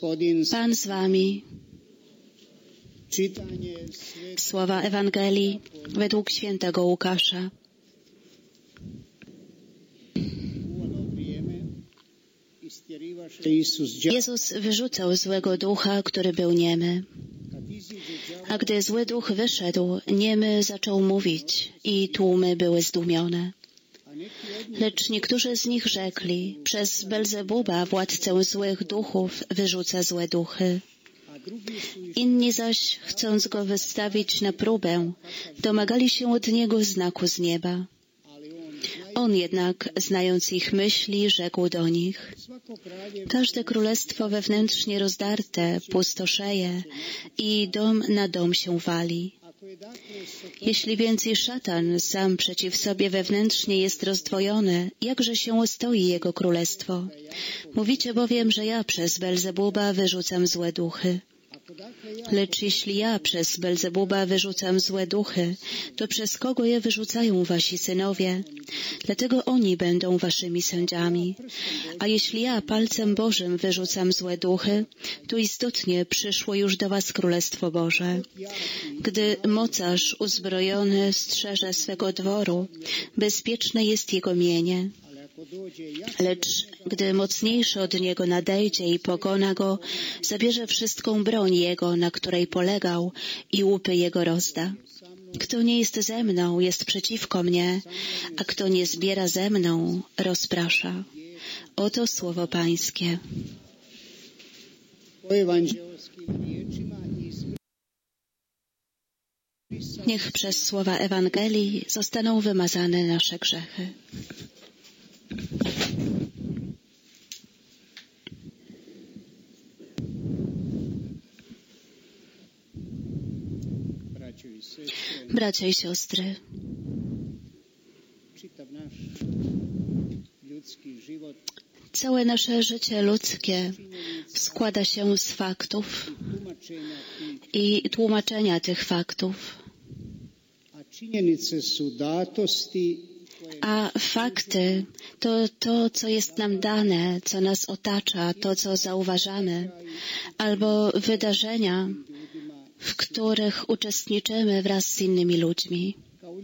Pan z wami. Słowa Ewangelii według świętego Łukasza. Jezus wyrzucał złego ducha, który był niemy. A gdy zły duch wyszedł, niemy zaczął mówić i tłumy były zdumione. Lecz niektórzy z nich rzekli, przez Belzebuba, władcę złych duchów, wyrzuca złe duchy. Inni zaś, chcąc go wystawić na próbę, domagali się od niego znaku z nieba. On jednak, znając ich myśli, rzekł do nich: każde królestwo wewnętrznie rozdarte pustoszeje i dom na dom się wali. Jeśli więc i szatan sam przeciw sobie wewnętrznie jest rozdwojony, jakże się stoi jego królestwo? Mówicie bowiem, że ja przez Belzebuba wyrzucam złe duchy. Lecz jeśli ja przez Belzebuba wyrzucam złe duchy, to przez kogo je wyrzucają wasi synowie? Dlatego oni będą waszymi sędziami. A jeśli ja palcem Bożym wyrzucam złe duchy, to istotnie przyszło już do was Królestwo Boże. Gdy mocarz uzbrojony strzeże swego dworu, bezpieczne jest jego mienie. Lecz gdy mocniejszy od niego nadejdzie i pokona go, zabierze wszystką broń jego, na której polegał, i łupy jego rozda. Kto nie jest ze mną, jest przeciwko mnie, a kto nie zbiera ze mną, rozprasza. Oto słowo Pańskie. Niech przez słowa Ewangelii zostaną wymazane nasze grzechy. Bracia i siostry, całe nasze życie ludzkie składa się z faktów i tłumaczenia tych faktów. A fakty to to, co jest nam dane, co nas otacza, to, co zauważamy, albo wydarzenia, w których uczestniczymy wraz z innymi ludźmi.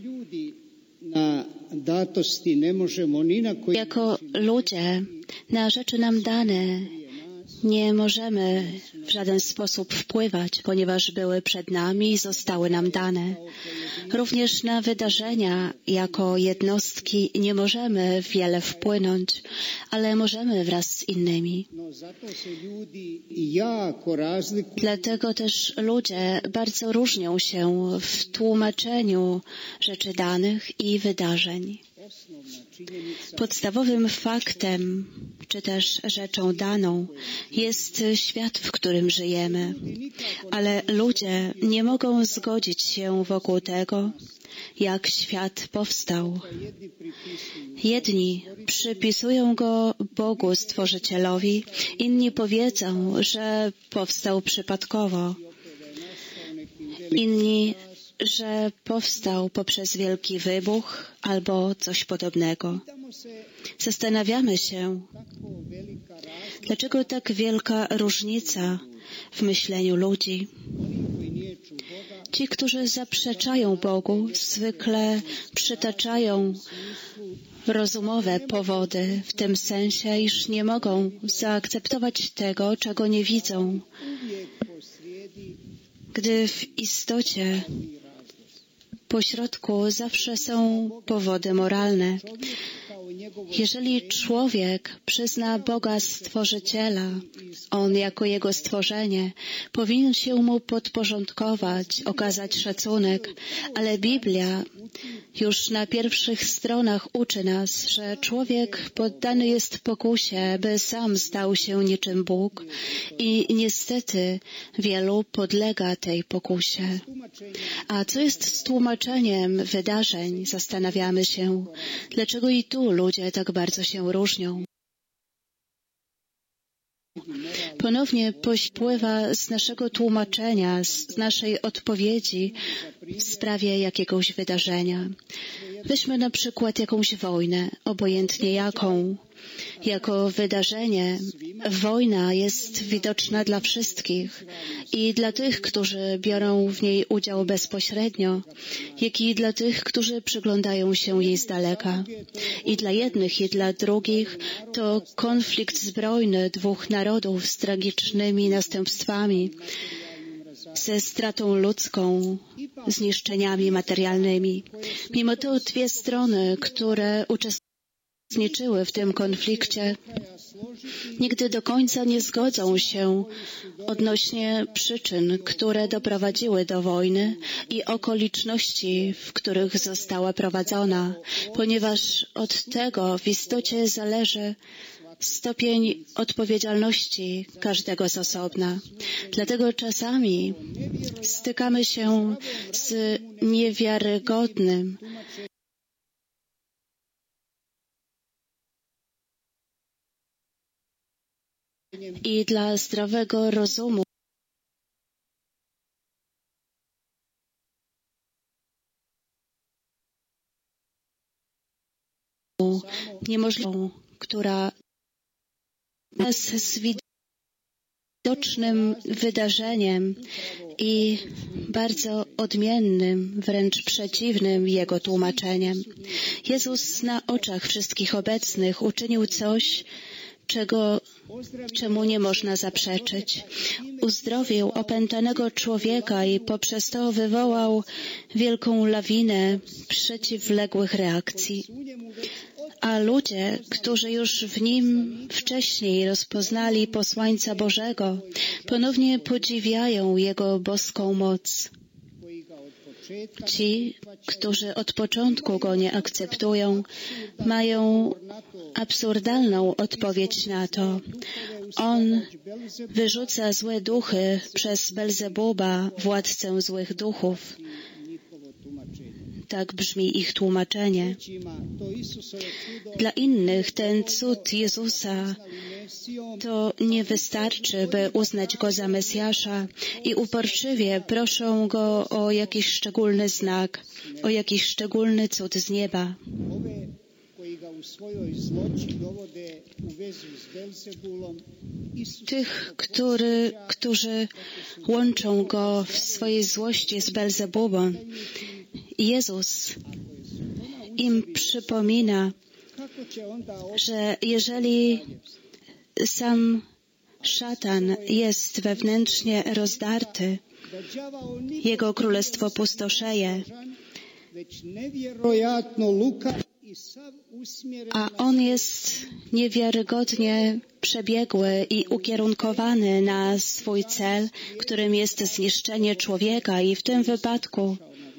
Jako ludzie na rzeczy nam dane nie możemy w żaden sposób wpływać, ponieważ były przed nami i zostały nam dane. Również na wydarzenia jako jednostki nie możemy wiele wpłynąć, ale możemy wraz z innymi. Dlatego też ludzie bardzo różnią się w tłumaczeniu rzeczy danych i wydarzeń. Podstawowym faktem, czy też rzeczą daną, jest świat, w którym żyjemy. Ale ludzie nie mogą zgodzić się wokół tego, jak świat powstał. Jedni przypisują go Bogu Stworzycielowi, inni powiedzą, że powstał przypadkowo. Inni, że powstał poprzez wielki wybuch albo coś podobnego. Zastanawiamy się, dlaczego tak wielka różnica w myśleniu ludzi. Ci, którzy zaprzeczają Bogu, zwykle przytaczają rozumowe powody w tym sensie, iż nie mogą zaakceptować tego, czego nie widzą, gdy w istocie pośrodku zawsze są powody moralne. Jeżeli człowiek przyzna Boga Stworzyciela, on jako jego stworzenie powinien się mu podporządkować, okazać szacunek, ale Biblia już na pierwszych stronach uczy nas, że człowiek poddany jest pokusie, by sam stał się niczym Bóg i niestety wielu podlega tej pokusie. A co jest z tłumaczeniem wydarzeń? Zastanawiamy się, dlaczego i tu ludzie tak bardzo się różnią. Ponownie popływa z naszego tłumaczenia, z naszej odpowiedzi w sprawie jakiegoś wydarzenia. Weźmy na przykład jakąś wojnę, obojętnie jaką. Jako wydarzenie wojna jest widoczna dla wszystkich i dla tych, którzy biorą w niej udział bezpośrednio, jak i dla tych, którzy przyglądają się jej z daleka. I dla jednych, i dla drugich to konflikt zbrojny dwóch narodów z tragicznymi następstwami, ze stratą ludzką, zniszczeniami materialnymi. Mimo to dwie strony, które uczestniczyły w tym konflikcie, nigdy do końca nie zgodzą się odnośnie przyczyn, które doprowadziły do wojny i okoliczności, w których została prowadzona, ponieważ od tego w istocie zależy stopień odpowiedzialności każdego z osobna. Dlatego czasami stykamy się z niewiarygodnym i dla zdrowego rozumu niemożliwą, która z widocznym wydarzeniem i bardzo odmiennym, wręcz przeciwnym jego tłumaczeniem. Jezus na oczach wszystkich obecnych uczynił coś, czemu nie można zaprzeczyć. Uzdrowił opętanego człowieka i poprzez to wywołał wielką lawinę przeciwległych reakcji. A ludzie, którzy już w nim wcześniej rozpoznali posłańca Bożego, ponownie podziwiają Jego boską moc. Ci, którzy od początku Go nie akceptują, mają absurdalną odpowiedź na to. On wyrzuca złe duchy przez Belzebuba, władcę złych duchów. Tak brzmi ich tłumaczenie. Dla innych ten cud Jezusa to nie wystarczy, by uznać Go za Mesjasza i uporczywie proszą Go o jakiś szczególny znak, o jakiś szczególny cud z nieba. Tych, którzy łączą Go w swojej złości z Belzebubem, Jezus im przypomina, że jeżeli sam szatan jest wewnętrznie rozdarty, jego królestwo pustoszeje, a on jest niewiarygodnie przebiegły i ukierunkowany na swój cel, którym jest zniszczenie człowieka i w tym wypadku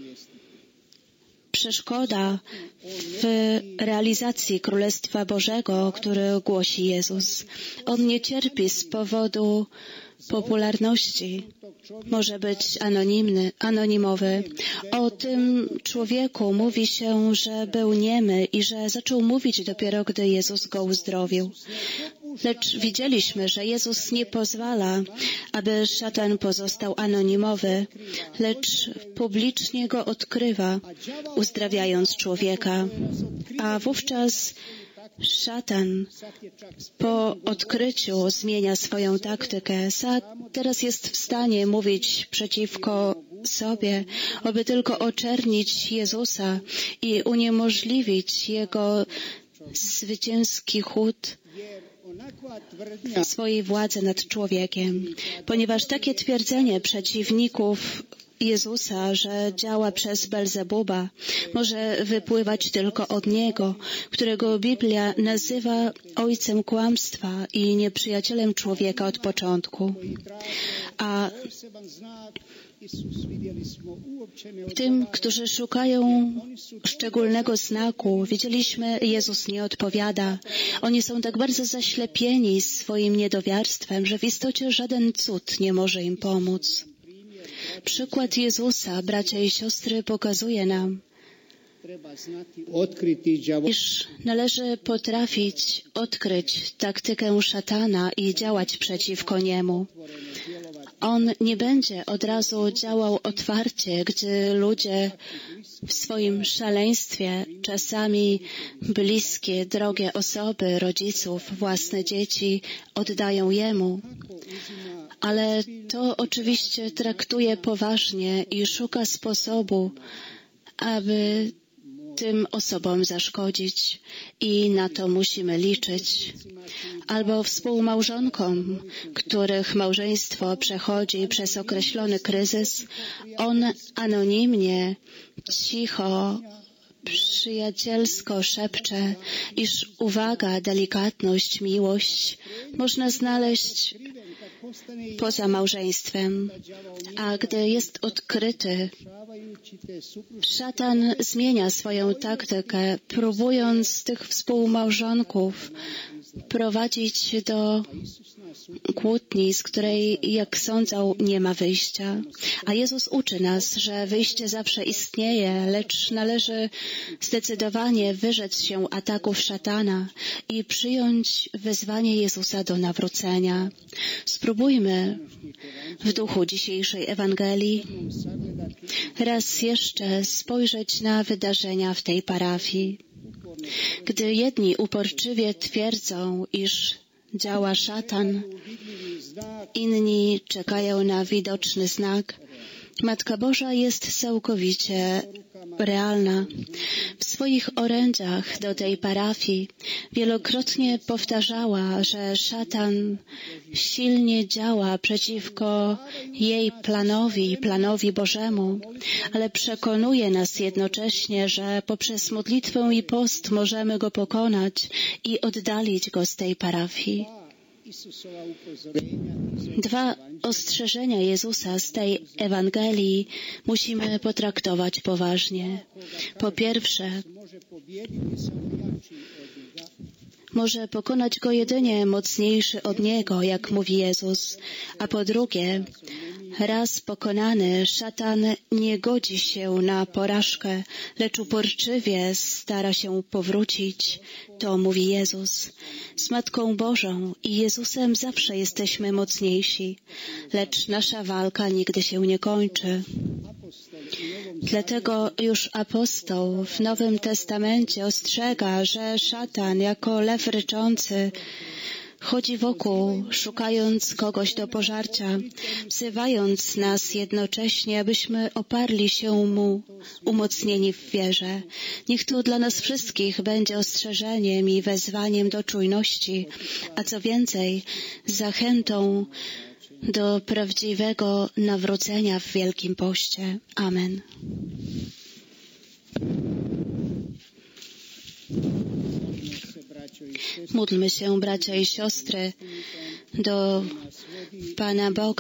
przeszkoda w realizacji Królestwa Bożego, które głosi Jezus. On nie cierpi z powodu popularności. Może być anonimowy. O tym człowieku mówi się, że był niemy i że zaczął mówić dopiero, gdy Jezus go uzdrowił. Lecz widzieliśmy, że Jezus nie pozwala, aby szatan pozostał anonimowy, lecz publicznie go odkrywa, uzdrawiając człowieka. A wówczas szatan po odkryciu zmienia swoją taktykę. Teraz jest w stanie mówić przeciwko sobie, aby tylko oczernić Jezusa i uniemożliwić Jego zwycięski chód swojej władzy nad człowiekiem. Ponieważ takie twierdzenie przeciwników Jezusa, że działa przez Belzebuba, może wypływać tylko od Niego, którego Biblia nazywa ojcem kłamstwa i nieprzyjacielem człowieka od początku. A tym, którzy szukają szczególnego znaku, widzieliśmy, Jezus nie odpowiada. Oni są tak bardzo zaślepieni swoim niedowiarstwem, że w istocie żaden cud nie może im pomóc. Przykład Jezusa, bracia i siostry, pokazuje nam, iż należy potrafić odkryć taktykę szatana i działać przeciwko niemu. On nie będzie od razu działał otwarcie, gdy ludzie w swoim szaleństwie, czasami bliskie, drogie osoby, rodziców, własne dzieci oddają Jemu. Ale to oczywiście traktuje poważnie i szuka sposobu, aby tym osobom zaszkodzić i na to musimy liczyć. Albo współmałżonkom, których małżeństwo przechodzi przez określony kryzys, on anonimnie, cicho, przyjacielsko szepcze, iż uwaga, delikatność, miłość można znaleźć poza małżeństwem, a gdy jest odkryty, szatan zmienia swoją taktykę, próbując tych współmałżonków prowadzić do kłótni, z której, jak sądzą, nie ma wyjścia. A Jezus uczy nas, że wyjście zawsze istnieje, lecz należy zdecydowanie wyrzec się ataków szatana i przyjąć wezwanie Jezusa do nawrócenia. Spróbujmy w duchu dzisiejszej Ewangelii raz jeszcze spojrzeć na wydarzenia w tej parafii. Gdy jedni uporczywie twierdzą, iż działa szatan, inni czekają na widoczny znak, Matka Boża jest całkowicie realna. W swoich orędziach do tej parafii wielokrotnie powtarzała, że szatan silnie działa przeciwko jej planowi Bożemu, ale przekonuje nas jednocześnie, że poprzez modlitwę i post możemy go pokonać i oddalić go z tej parafii. Dwa ostrzeżenia Jezusa z tej Ewangelii musimy potraktować poważnie. Po pierwsze, może pokonać go jedynie mocniejszy od Niego, jak mówi Jezus. A po drugie, raz pokonany, szatan nie godzi się na porażkę, lecz uporczywie stara się powrócić. To mówi Jezus. Z Matką Bożą i Jezusem zawsze jesteśmy mocniejsi, lecz nasza walka nigdy się nie kończy. Dlatego już apostoł w Nowym Testamencie ostrzega, że szatan jako lew ryczący chodzi wokół, szukając kogoś do pożarcia, wzywając nas jednocześnie, abyśmy oparli się mu, umocnieni w wierze. Niech to dla nas wszystkich będzie ostrzeżeniem i wezwaniem do czujności, a co więcej, zachętą do prawdziwego nawrócenia w Wielkim Poście. Amen. Módlmy się, bracia i siostry, do Pana Boga.